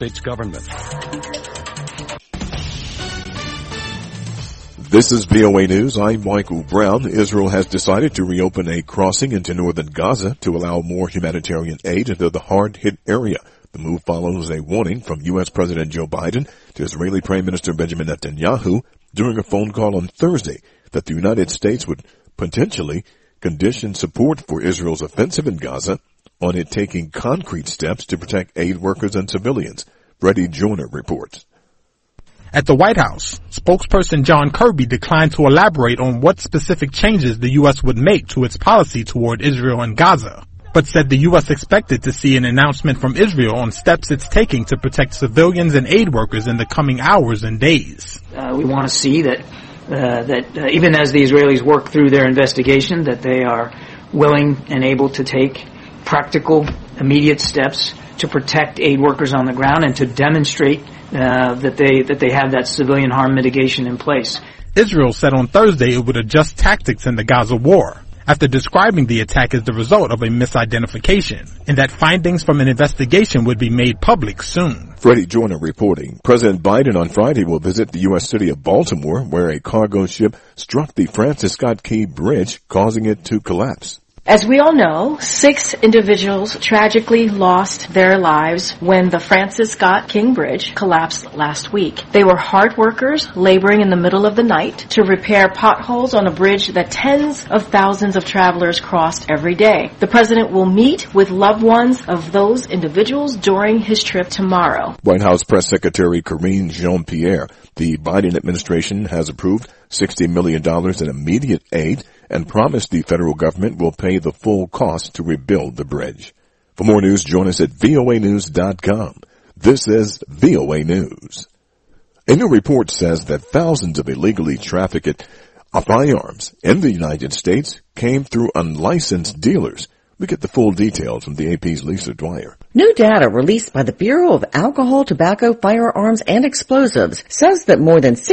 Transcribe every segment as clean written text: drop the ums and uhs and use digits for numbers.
States government. This is VOA News. I'm Michael Brown. Israel has decided to reopen a crossing into northern Gaza to allow more humanitarian aid into the hard-hit area. The move follows a warning from U.S. President Joe Biden to Israeli Prime Minister Benjamin Netanyahu during a phone call on Thursday that the United States would potentially condition support for Israel's offensive in Gaza on it taking concrete steps to protect aid workers and civilians. Freddie Joyner reports. At the White House, spokesperson John Kirby declined to elaborate on what specific changes the U.S. would make to its policy toward Israel and Gaza, but said the U.S. expected to see an announcement from Israel on steps it's taking to protect civilians and aid workers in the coming hours and days. We want to see that even as the Israelis work through their investigation, that they are willing and able to take practical, immediate steps to protect aid workers on the ground and to demonstrate that they have that civilian harm mitigation in place. Israel said on Thursday it would adjust tactics in the Gaza war after describing the attack as the result of a misidentification and that findings from an investigation would be made public soon. Freddie Joyner reporting. President Biden on Friday will visit the U.S. city of Baltimore, where a cargo ship struck the Francis Scott Key Bridge, causing it to collapse. As we all know, 6 individuals tragically lost their lives when the Francis Scott Key Bridge collapsed last week. They were hard workers laboring in the middle of the night to repair potholes on a bridge that tens of thousands of travelers crossed every day. The president will meet with loved ones of those individuals during his trip tomorrow. White House Press Secretary Karine Jean-Pierre. The Biden administration has approved $60 million in immediate aid and promised the federal government will pay the full cost to rebuild the bridge. For more news, join us at voanews.com. This is VOA News. A new report says that thousands of illegally trafficked firearms in the United States came through unlicensed dealers. We get the full details from the AP's Lisa Dwyer. New data released by the Bureau of Alcohol, Tobacco, Firearms, and Explosives says that more than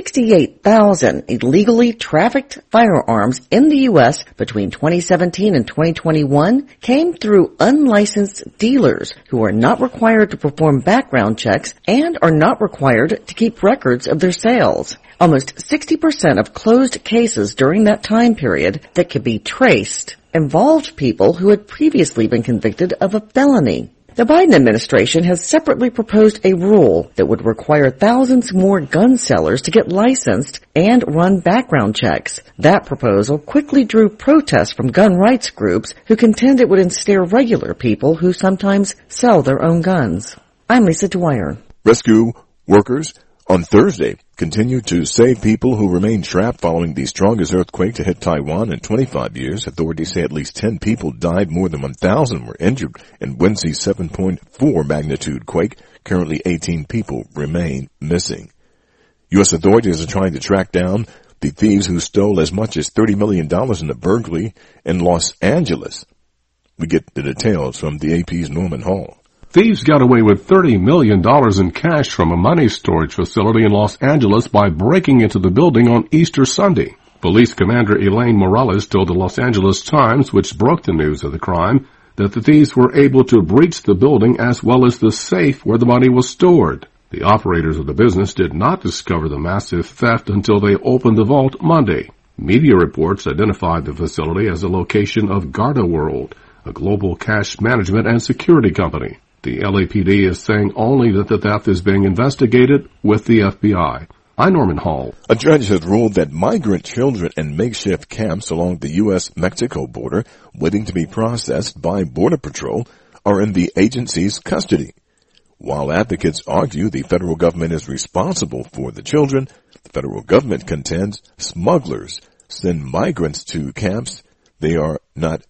68,000 illegally trafficked firearms in the U.S. between 2017 and 2021 came through unlicensed dealers who are not required to perform background checks and are not required to keep records of their sales. Almost 60% of closed cases during that time period that could be traced involved people who had previously been convicted of a felony. The Biden administration has separately proposed a rule that would require thousands more gun sellers to get licensed and run background checks. That proposal quickly drew protests from gun rights groups who contend it would ensnare regular people who sometimes sell their own guns. I'm Lisa Dwyer. Rescue workers on Thursday continued to save people who remain trapped following the strongest earthquake to hit Taiwan in 25 years. Authorities say at least 10 people died, more than 1,000 were injured in Wednesday's 7.4 magnitude quake. Currently 18 people remain missing. U.S. authorities are trying to track down the thieves who stole as much as $30 million in a burglary in Los Angeles. We get the details from the AP's Norman Hall. Thieves got away with $30 million in cash from a money storage facility in Los Angeles by breaking into the building on Easter Sunday. Police Commander Elaine Morales told the Los Angeles Times, which broke the news of the crime, that the thieves were able to breach the building as well as the safe where the money was stored. The operators of the business did not discover the massive theft until they opened the vault Monday. Media reports identified the facility as a location of GardaWorld, a global cash management and security company. The LAPD is saying only that the theft is being investigated with the FBI. I'm Norman Hall. A judge has ruled that migrant children in makeshift camps along the U.S.-Mexico border waiting to be processed by Border Patrol are in the agency's custody. While advocates argue the federal government is responsible for the children, the federal government contends smugglers send migrants to camps they are not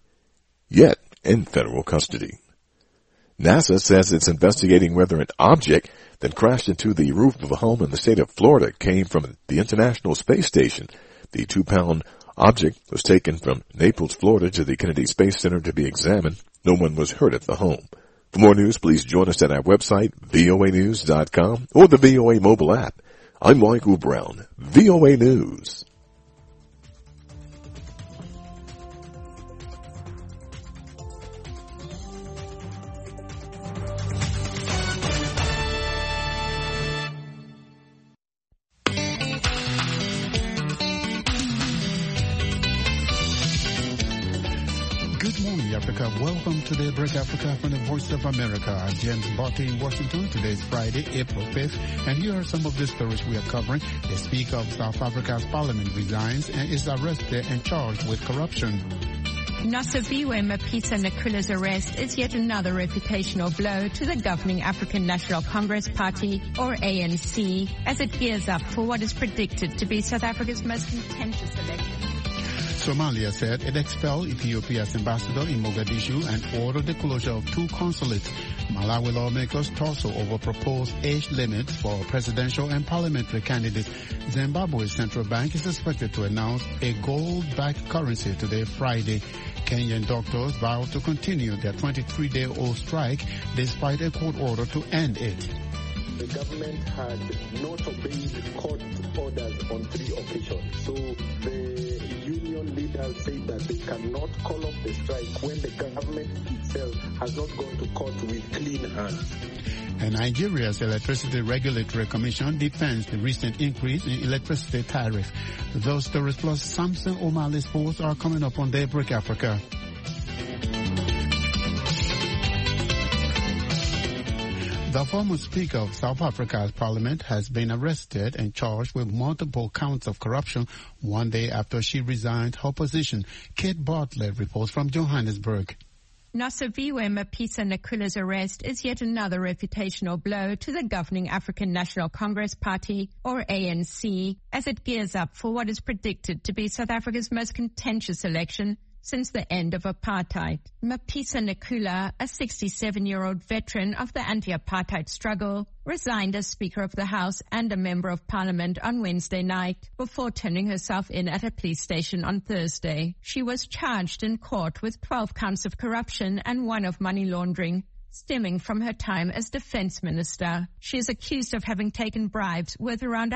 yet in federal custody. NASA says it's investigating whether an object that crashed into the roof of a home in the state of Florida came from the International Space Station. The 2-pound object was taken from Naples, Florida to the Kennedy Space Center to be examined. No one was hurt at the home. For more news, please join us at our website, voanews.com, or the VOA mobile app. I'm Michael Brown, VOA News. Africa. Welcome to Daybreak Africa from the Voice of America. I'm James Botti in Washington. Today is Friday, April 5th, and here are some of the stories we are covering. The Speaker of South Africa's Parliament resigns and is arrested and charged with corruption. Nosiviwe Mapisa Nqula's arrest is yet another reputational blow to the governing African National Congress Party, or ANC, as it gears up for what is predicted to be South Africa's most contentious election. Somalia said it expelled Ethiopia's ambassador in Mogadishu and ordered the closure of 2 consulates. Malawi lawmakers tussle over proposed age limits for presidential and parliamentary candidates. Zimbabwe's central bank is expected to announce a gold-backed currency today, Friday. Kenyan doctors vow to continue their 23-day-old strike despite a court order to end it. The government had not obeyed court orders on 3 occasions. So the union leaders say that they cannot call off the strike when the government itself has not gone to court with clean hands. And Nigeria's Electricity Regulatory Commission defends the recent increase in electricity tariff. Those stories plus Samson O'Malley Sports are coming up on Daybreak Africa. The former Speaker of South Africa's Parliament has been arrested and charged with multiple counts of corruption 1 day after she resigned her position. Kate Bartlett reports from Johannesburg. Nosiviwe Mapisa Nqula's arrest is yet another reputational blow to the governing African National Congress Party, or ANC, as it gears up for what is predicted to be South Africa's most contentious election since the end of apartheid. Mapisa Nqula, a 67-year-old veteran of the anti-apartheid struggle, resigned as Speaker of the House and a Member of Parliament on Wednesday night before turning herself in at a police station on Thursday. She was charged in court with 12 counts of corruption and 1 of money laundering, stemming from her time as Defense Minister. She is accused of having taken bribes worth around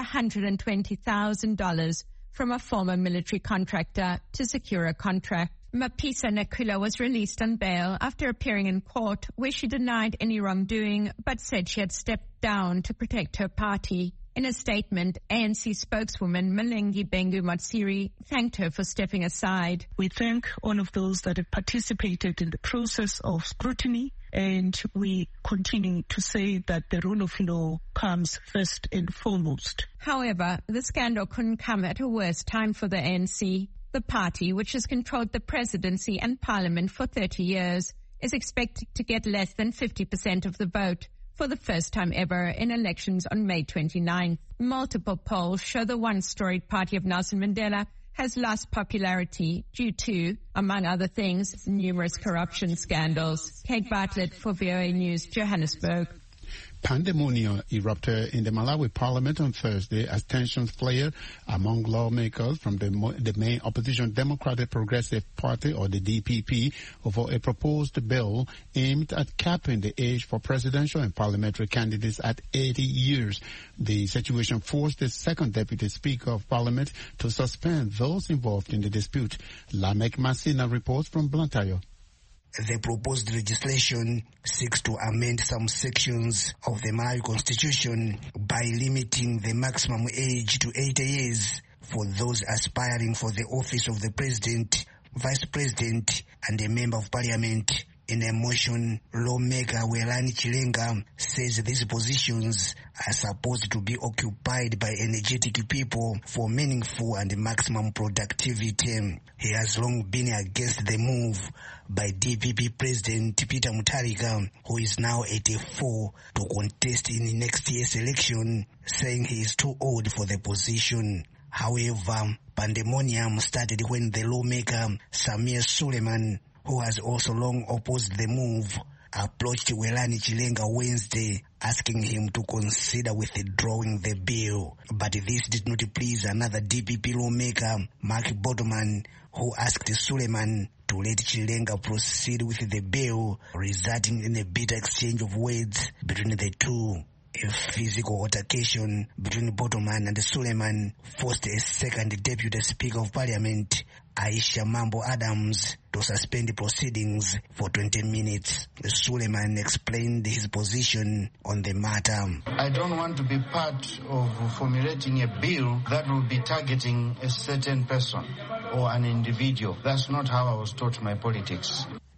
$120,000 from a former military contractor to secure a contract. Mapisa Nqula was released on bail after appearing in court where she denied any wrongdoing but said she had stepped down to protect her party. In a statement, ANC spokeswoman Malengi Bengu Matsiri thanked her for stepping aside. We thank all of those that have participated in the process of scrutiny, and we continue to say that the rule of law comes first and foremost. However, the scandal couldn't come at a worse time for the ANC. The party, which has controlled the presidency and parliament for 30 years, is expected to get less than 50% of the vote for the first time ever in elections on May 29th. Multiple polls show the once-storied party of Nelson Mandela has lost popularity due to, among other things, numerous corruption scandals. Kate Bartlett for VOA News, Johannesburg. Pandemonium erupted in the Malawi parliament on Thursday as tensions flared among lawmakers from the main opposition Democratic Progressive Party, or the DPP, over a proposed bill aimed at capping the age for presidential and parliamentary candidates at 80 years. The situation forced the second deputy speaker of parliament to suspend those involved in the dispute. Lamek Masina reports from Blantyre. The proposed legislation seeks to amend some sections of the Malawi Constitution by limiting the maximum age to 80 years for those aspiring for the office of the President, Vice President, and a Member of Parliament. In a motion, lawmaker Welani Chilenga says these positions are supposed to be occupied by energetic people for meaningful and maximum productivity. He has long been against the move by DPP President Peter Mutharika, who is now 84, to contest in next year's election, saying he is too old for the position. However, pandemonium started when the lawmaker Samir Suleiman, who has also long opposed the move, approached Welani Chilenga Wednesday, asking him to consider withdrawing the bill. But this did not please another DPP lawmaker, Mark Bodoman, who asked Suleiman to let Chilenga proceed with the bill, resulting in a bitter exchange of words between the two. A physical altercation between Bodoman and Suleiman forced a second Deputy Speaker of Parliament, Aisha Mambo Adams, to suspend the proceedings for 20 minutes. Suleiman explained his position on the matter. I don't want to be part of formulating a bill that will be targeting a certain person or an individual. That's not how I was taught my politics.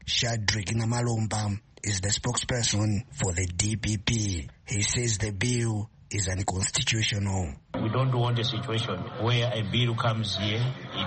Shadrack Namalomba is the spokesperson for the DPP. He says the bill is unconstitutional. We don't want a situation where a bill comes here,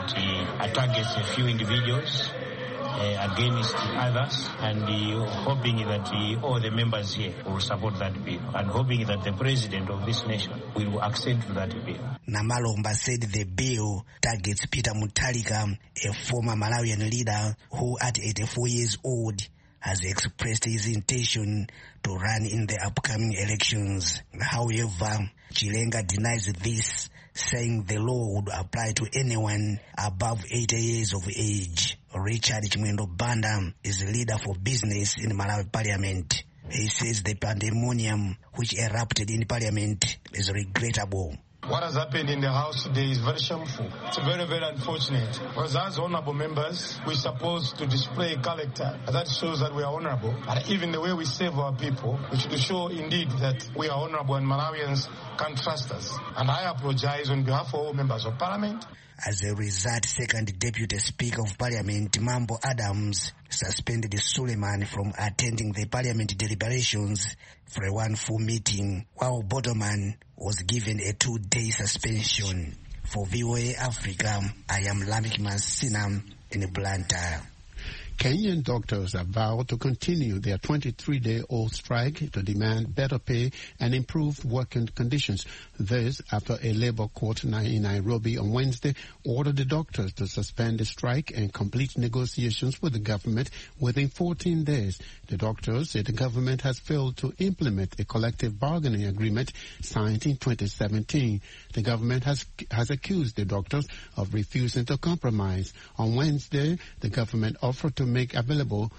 it targets a few individuals against others, and hoping that all the members here will support that bill, and hoping that the president of this nation will accede to that bill. Namalomba said the bill targets Peter Mutharika, a former Malawian leader who at 84 years old has expressed his intention to run in the upcoming elections. However, Chilenga denies this, saying the law would apply to anyone above 80 years of age. Richard Chimwendo Banda is the leader for business in Malawi Parliament. He says the pandemonium which erupted in Parliament is regrettable. What has happened in the House today is very shameful. It's very, very unfortunate. Because as honorable members, we're supposed to display character. That shows that we are honorable. And even the way we serve our people, we should show indeed that we are honorable and Malawians can trust us. And I apologize on behalf of all members of Parliament. As a result, Second Deputy Speaker of Parliament, Mambo Adams, suspended Suleiman from attending the Parliament deliberations for a one full meeting, while Bodoman was given a 2-day suspension. For VOA Africa, I am Lamik Masina in Blantyre. Kenyan doctors have vowed to continue their 23-day-old strike to demand better pay and improved working conditions. This after a labor court in Nairobi on Wednesday ordered the doctors to suspend the strike and complete negotiations with the government within 14 days. The doctors say the government has failed to implement a collective bargaining agreement signed in 2017. The government has accused the doctors of refusing to compromise. On Wednesday, the government offered to make available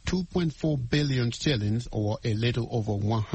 2.4 billion shillings, or a little over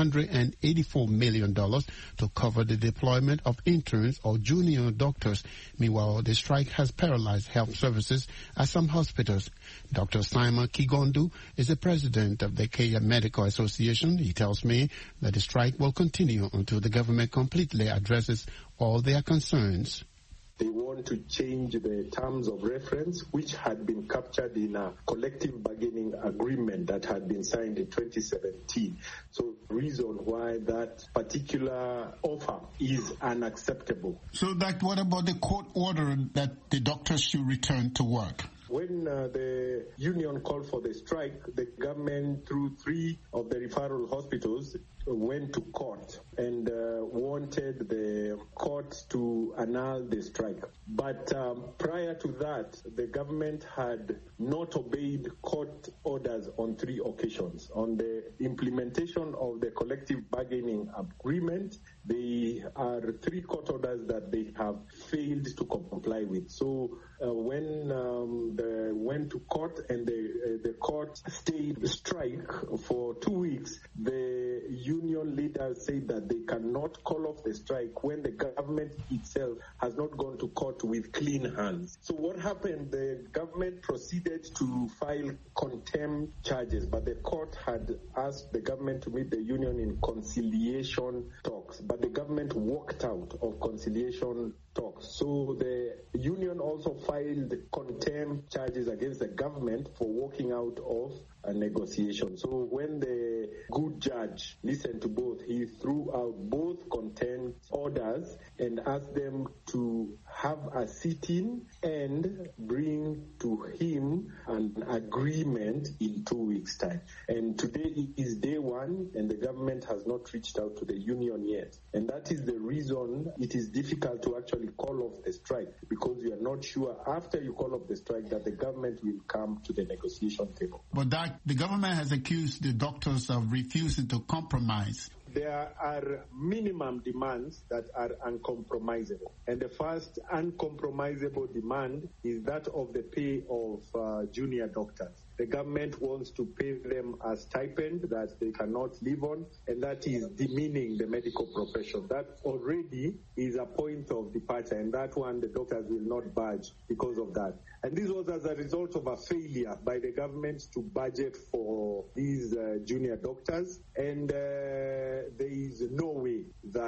$184 million, to cover the deployment of interns or junior doctors. Meanwhile, the strike has paralyzed health services at some hospitals. Dr. Simon Kigondu is the president of the Kenya Medical Association. He tells me that the strike will continue until the government completely addresses all their concerns. They want to change the terms of reference, which had been captured in a collective bargaining agreement that had been signed in 2017. So the reason why that particular offer is unacceptable. So what about the court order that the doctors should return to work? When the union called for the strike, the government, through 3 of the referral hospitals, went to court and wanted the court to annul the strike. But prior to that, the government had not obeyed court orders on 3 occasions. On the implementation of the collective bargaining agreement, there are 3 court orders that they have failed to comply with. So when they went to court and the court stayed strike for 2 weeks, the union leaders say that they cannot call off the strike when the government itself has not gone to court with clean hands. So what happened? The government proceeded to file contempt charges, but the court had asked the government to meet the union in conciliation talks, but the government walked out of conciliation talks. So the union also filed contempt charges against the government for walking out of a negotiation. So when the good judge listened to both, he threw out both contempt orders and asked them to have a sit-in and bring to him an agreement in 2 weeks' time. And today is day 1, and the government has not reached out to the union yet. And that is the reason it is difficult to actually call off the strike, because you are not sure after you call off the strike that the government will come to the negotiation table. But the government has accused the doctors of refusing to compromise. There are minimum demands that are uncompromisable. And the first uncompromisable demand is that of the pay of junior doctors. The government wants to pay them a stipend that they cannot live on, and that is demeaning the medical profession. That already is a point of departure, and that one the doctors will not budge because of that. And this was as a result of a failure by the government to budget for these junior doctors, and there is no way that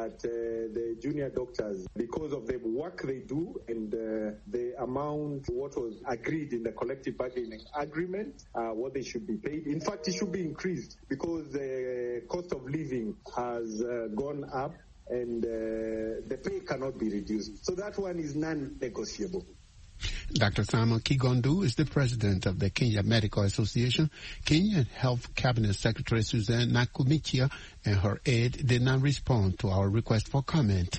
that the junior doctors, because of the work they do and the amount what was agreed in the collective bargaining agreement, what they should be paid. In fact, it should be increased because the cost of living has gone up and the pay cannot be reduced. So that one is non-negotiable. Dr. Simon Kigondu is the president of the Kenya Medical Association. Kenyan Health Cabinet Secretary Suzanne Nakumichia and her aide did not respond to our request for comment.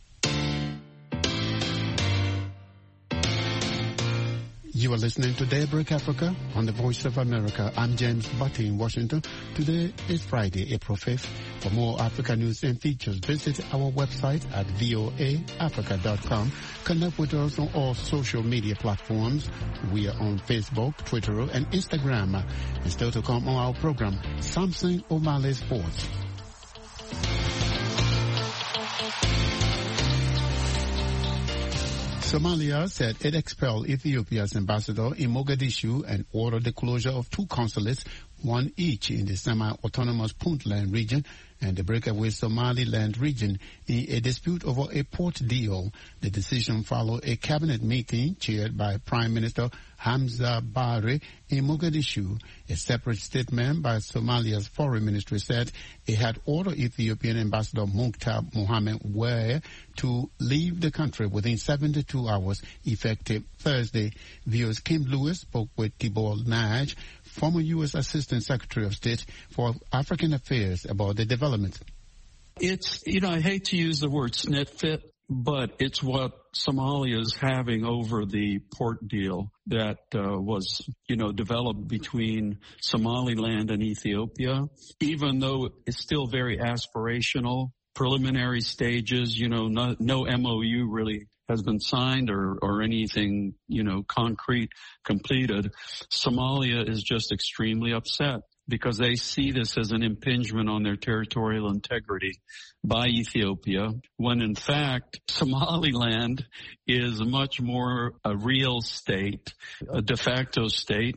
You are listening to Daybreak Africa on the Voice of America. I'm James Butty in Washington. Today is Friday, April 5th. For more Africa news and features, visit our website at voaafrica.com. Connect with us on all social media platforms. We are on Facebook, Twitter, and Instagram. And still to come on our program, Samson Omale Sports. Somalia said it expelled Ethiopia's ambassador in Mogadishu and ordered the closure of 2 consulates, one each in the semi-autonomous Puntland region and the breakaway Somaliland region in a dispute over a port deal. The decision followed a cabinet meeting chaired by Prime Minister Hamza Barre in Mogadishu. A separate statement by Somalia's foreign ministry said it had ordered Ethiopian Ambassador Mukhtar Mohammed Ware to leave the country within 72 hours, effective Thursday. VOA's Kim Lewis spoke with Tibor Nagy, former U.S. Assistant Secretary of State for African Affairs, about the development. It's, I hate to use the word snitfit, but it's what Somalia is having over the port deal that was, developed between Somaliland and Ethiopia. Even though it's still very aspirational, preliminary stages, no MOU really has been signed or anything, concrete completed. Somalia is just extremely upset because they see this as an impingement on their territorial integrity by Ethiopia, when in fact Somaliland is much more a real state, a de facto state.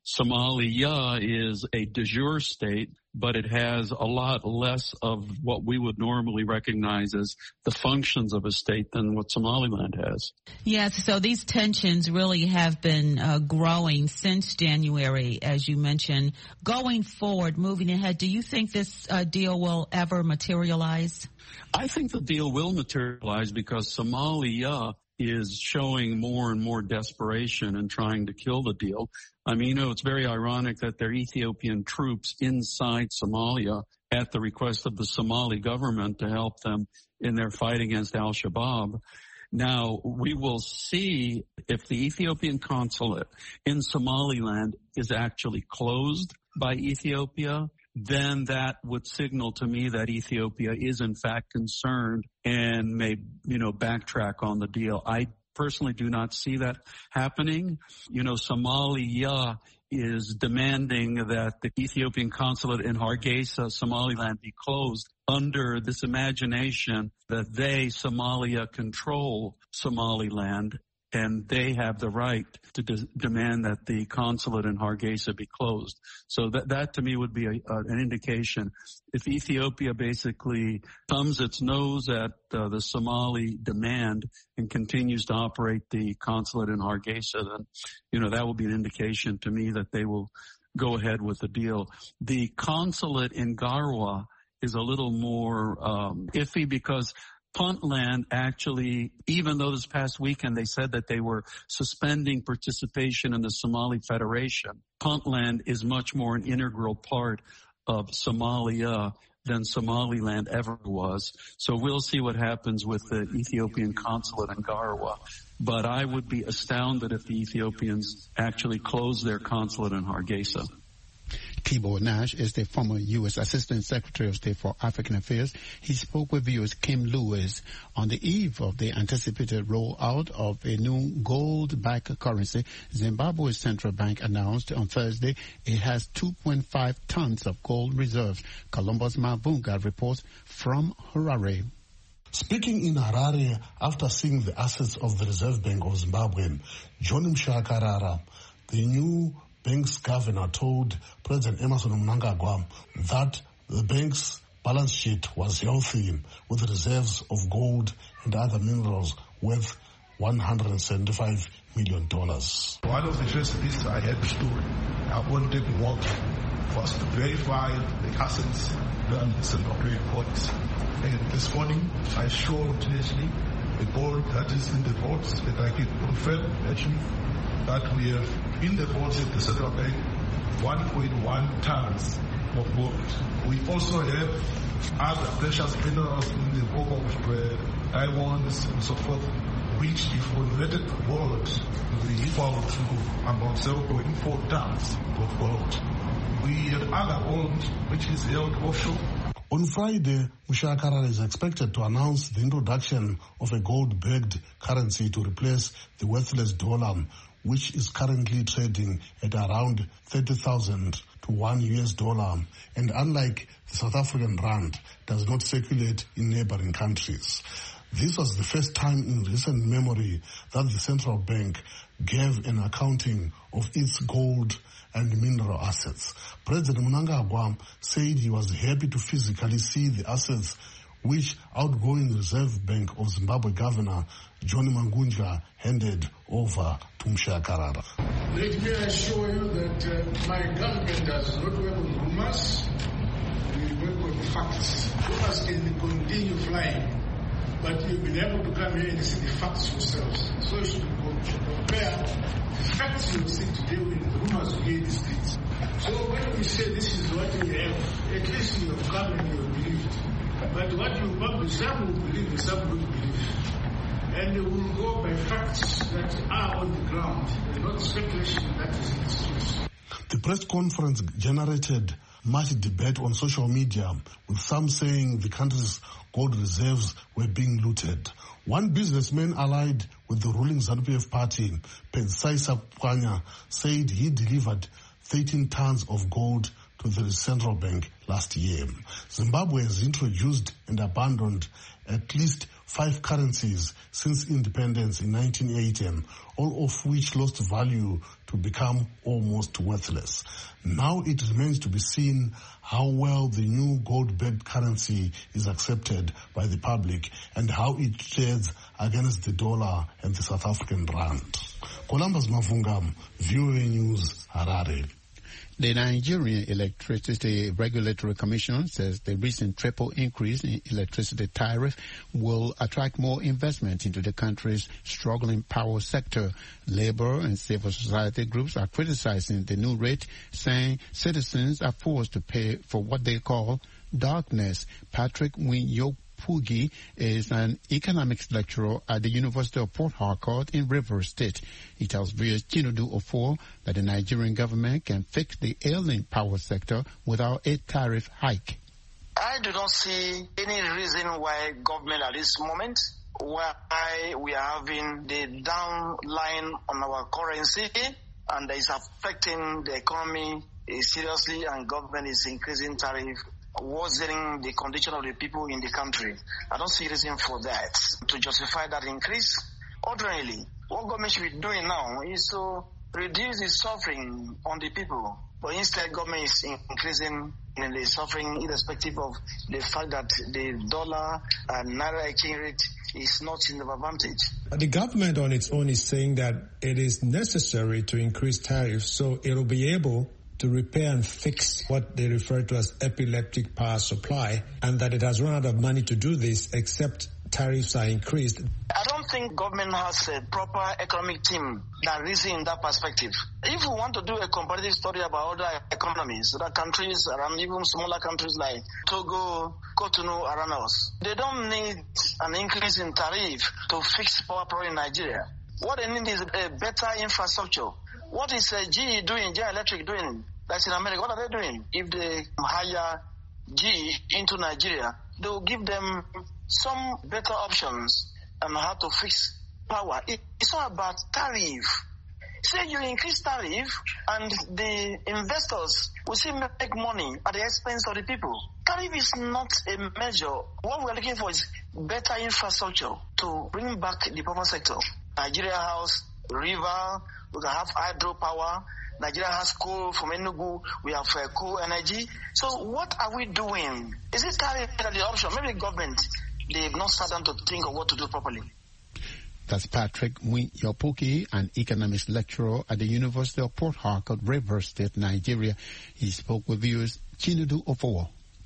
Somalia is a de jure state, but it has a lot less of what we would normally recognize as the functions of a state than what Somaliland has. Yes, so these tensions really have been growing since January, as you mentioned. Going forward, moving ahead, do you think this deal will ever materialize? I think the deal will materialize because Somalia is showing more and more desperation in trying to kill the deal. I mean, it's very ironic that there are Ethiopian troops inside Somalia at the request of the Somali government to help them in their fight against al-Shabaab. Now, we will see if the Ethiopian consulate in Somaliland is actually closed by Ethiopia. Then that would signal to me that Ethiopia is in fact concerned and may, backtrack on the deal. I personally do not see that happening. Somalia is demanding that the Ethiopian consulate in Hargeisa, Somaliland, be closed under this imagination that they, Somalia, control Somaliland, and they have the right to demand that the consulate in Hargeisa be closed. So that to me would be an indication. If Ethiopia basically thumbs its nose at the Somali demand and continues to operate the consulate in Hargeisa, then, that will be an indication to me that they will go ahead with the deal. The consulate in Garwa is a little more iffy because Puntland actually, even though this past weekend they said that they were suspending participation in the Somali Federation, Puntland is much more an integral part of Somalia than Somaliland ever was. So we'll see what happens with the Ethiopian consulate in Garwa. But I would be astounded if the Ethiopians actually close their consulate in Hargeisa. Tibor Nagy is the former U.S. Assistant Secretary of State for African Affairs. He spoke with VOA's Kim Lewis on the eve of the anticipated rollout of a new gold-backed currency. Zimbabwe's central bank announced on Thursday it has 2.5 tons of gold reserves. Columbus Mavunga reports from Harare. Speaking in Harare after seeing the assets of the Reserve Bank of Zimbabwe, John Mshakarara, the new bank's governor, told President Emmerson Mnangagwa that the bank's balance sheet was healthy, with reserves of gold and other minerals worth $175 million. One of the first things I had to do, I wanted work was to verify the assets done in Zimbabwe reports. And this morning, I showed actually the gold that is in the vaults, that I can confirm actually that we have in the vaults at the central bank 1.1 tons of gold. We also have other precious minerals in the form of diamonds and so forth, which if converted to gold will equal to about 0.4 tons of gold. We have other gold which is held offshore. On Friday, Mushakara is expected to announce the introduction of a gold-backed currency to replace the worthless dollar, which is currently trading at around 30,000 to $1, and unlike the South African rand, does not circulate in neighboring countries. This was the first time in recent memory that the central bank gave an accounting of its gold and mineral assets. President Mnangagwa said he was happy to physically see the assets which outgoing Reserve Bank of Zimbabwe Governor John Mangunja handed over to Mushakara. Let me assure you that my government does not work on rumors. We work on facts. Rumors can continue flying, but you've been able to come here and see the facts yourselves. So you should compare the facts you see today with the rumors you hear in the streets. So when we say this is what we have, at least you have come and you have believed. But what you publish, some will believe and some will believe. And we will go by facts that are on the ground and not speculation that is in the streets. The press conference generated much debate on social media, with some saying the country's gold reserves were being looted. One businessman allied with the ruling ZANU-PF party, Pensaisa Kwanya, said he delivered 13 tons of gold to the central bank last year. Zimbabwe has introduced and abandoned at least 5 currencies since independence in 1980, all of which lost value to become almost worthless. Now it remains to be seen how well the new gold-backed currency is accepted by the public and how it trades against the dollar and the South African rand. Columbus Mavunga, VOA News, Harare. The Nigerian Electricity Regulatory Commission says the recent triple increase in electricity tariff will attract more investment into the country's struggling power sector. Labor and civil society groups are criticizing the new rate, saying citizens are forced to pay for what they call darkness. Patrick Winyopugi is an economics lecturer at the University of Port Harcourt in Rivers State. He tells viewers Chinedu Ofor that the Nigerian government can fix the ailing power sector without a tariff hike. I do not see any reason why government at this moment, why we are having the downline on our currency and it's affecting the economy seriously, and government is increasing tariff, worsening the condition of the people in the country. I don't see reason for that. To justify that increase, ordinarily, what government should be doing now is to reduce the suffering on the people. But instead, government is increasing the suffering irrespective of the fact that the dollar and naira exchange rate is not in the advantage. The government on its own is saying that it is necessary to increase tariffs so it will be able to repair and fix what they refer to as epileptic power supply, and that it has run out of money to do this except tariffs are increased. I don't think government has a proper economic team that reason in that perspective. If we want to do a comparative study about other economies, other countries around, even smaller countries like Togo, Cotonou around us, they don't need an increase in tariff to fix power problem in Nigeria. What they need is a better infrastructure. What is GE doing, General Electric doing? That's in America. What are they doing? If they hire GE into Nigeria, they will give them some better options on how to fix power. It's not about tariff. Say you increase tariff and the investors will still make money at the expense of the people. Tariff is not a measure. What we're looking for is better infrastructure to bring back the power sector. Nigeria House, river, we can have hydropower, Nigeria has coal from Enugu. We have coal energy. So what are we doing? Is it tariff the option? Maybe the government, they've not sat down to think of what to do properly. That's Patrick Yopuki, an economics lecturer at the University of Port Harcourt, Rivers State, Nigeria. He spoke with viewers Chinedu Ofowo.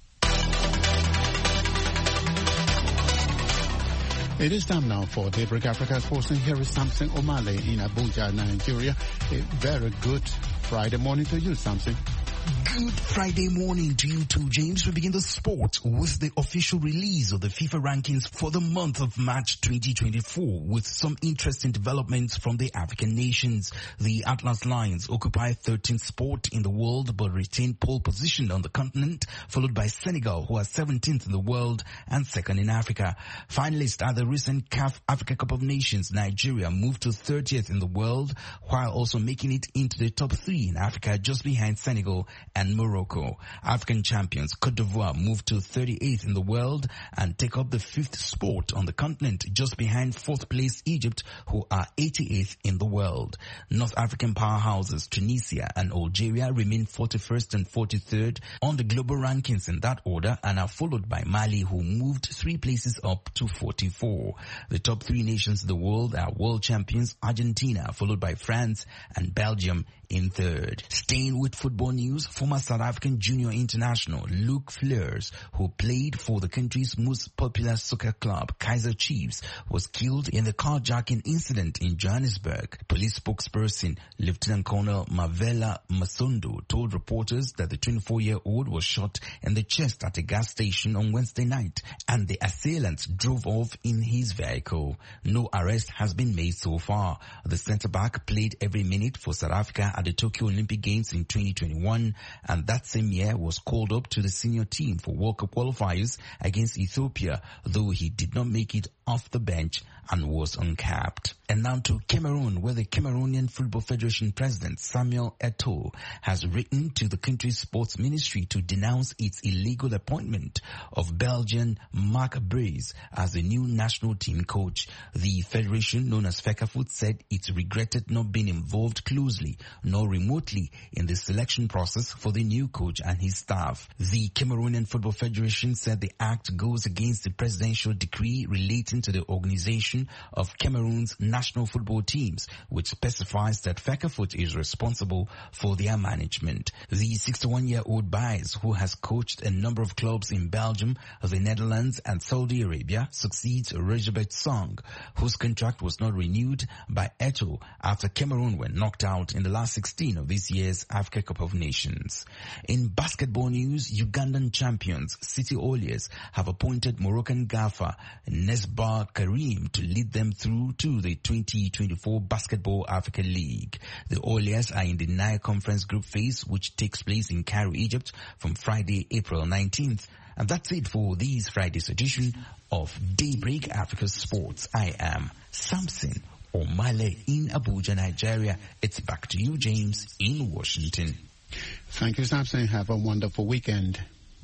It is time now for Daybreak Africa Sports, and here is Samson Omale in Abuja, Nigeria. A very good Friday morning to you, Samson. Good Friday morning to you too, James. We begin the sport with the official release of the FIFA rankings for the month of March 2024 with some interesting developments from the African nations. The Atlas Lions occupy 13th spot in the world but retain pole position on the continent, followed by Senegal, who are 17th in the world and second in Africa. Finalists at the recent CAF Africa Cup of Nations, Nigeria moved to 30th in the world while also making it into the top 3 in Africa, just behind Senegal and Morocco. African champions Cote d'Ivoire moved to 38th in the world and take up the 5th spot on the continent, just behind 4th place Egypt, who are 88th in the world. North African powerhouses Tunisia and Algeria remain 41st and 43rd on the global rankings in that order and are followed by Mali, who moved 3 places up to 44. The top 3 nations in the world are world champions Argentina, followed by France and Belgium in 3rd. Staying with football news, former South African junior international Luke Fleurs, who played for the country's most popular soccer club, Kaizer Chiefs, was killed in the carjacking incident in Johannesburg. Police spokesperson Lieutenant Colonel Mavela Masondo told reporters that the 24-year-old was shot in the chest at a gas station on Wednesday night and the assailant drove off in his vehicle. No arrest has been made so far. The centre-back played every minute for South Africa at the Tokyo Olympic Games in 2021, and that same year was called up to the senior team for World Cup qualifiers against Ethiopia, though he did not make it off the bench and was uncapped. And now to Cameroon, where the Cameroonian Football Federation President Samuel Eto'o has written to the country's sports ministry to denounce its illegal appointment of Belgian Marc Brys as the new national team coach. The federation, known as FECAFOOT, said it regretted not being involved closely nor remotely in the selection process for the new coach and his staff. The Cameroonian Football Federation said the act goes against the presidential decree relating to the organization of Cameroon's national football teams, which specifies that FECAFOOT is responsible for their management. The 61-year-old Baez, who has coached a number of clubs in Belgium, the Netherlands and Saudi Arabia, succeeds Rejabet Song, whose contract was not renewed by Eto'o after Cameroon were knocked out in the last 16 of this year's Africa Cup of Nations. In basketball news, Ugandan champions City Oilers have appointed Moroccan gaffer Nesbar Karim to lead them through to the 2024 Basketball Africa League. The Oilers are in the Nile Conference group phase, which takes place in Cairo, Egypt from Friday, April 19th. And that's it for this Friday's edition of Daybreak Africa Sports. I am Samson Omale in Abuja, Nigeria. It's back to you, James, in Washington. Thank you, Samson. Have a wonderful weekend.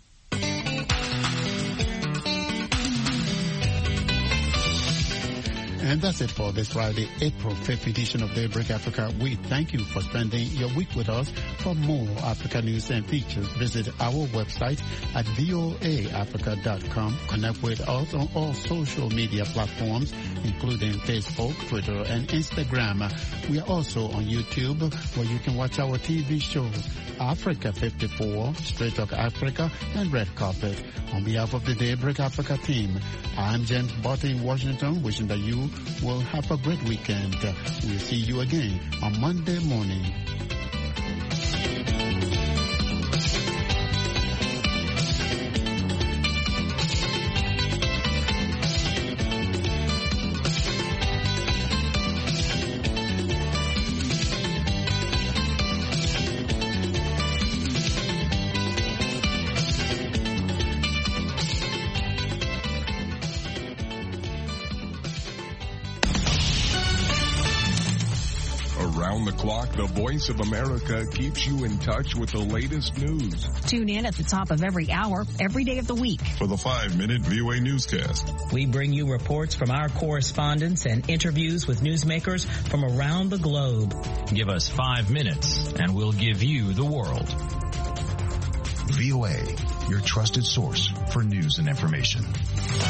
And that's it for this Friday, April 5th edition of Daybreak Africa. We thank you for spending your week with us. For more Africa news and features, visit our website at voaafrica.com. Connect with us on all social media platforms, including Facebook, Twitter, and Instagram. We are also on YouTube, where you can watch our TV shows, Africa 54, Straight Talk Africa, and Red Carpet. On behalf of the Daybreak Africa team, I'm James Botte in Washington, wishing that you will have a great weekend. We'll see you again on Monday morning. Around the clock, the Voice of America keeps you in touch with the latest news. Tune in at the top of every hour, every day of the week. For the 5-minute VOA newscast. We bring you reports from our correspondents and interviews with newsmakers from around the globe. Give us 5 minutes and we'll give you the world. VOA, your trusted source for news and information.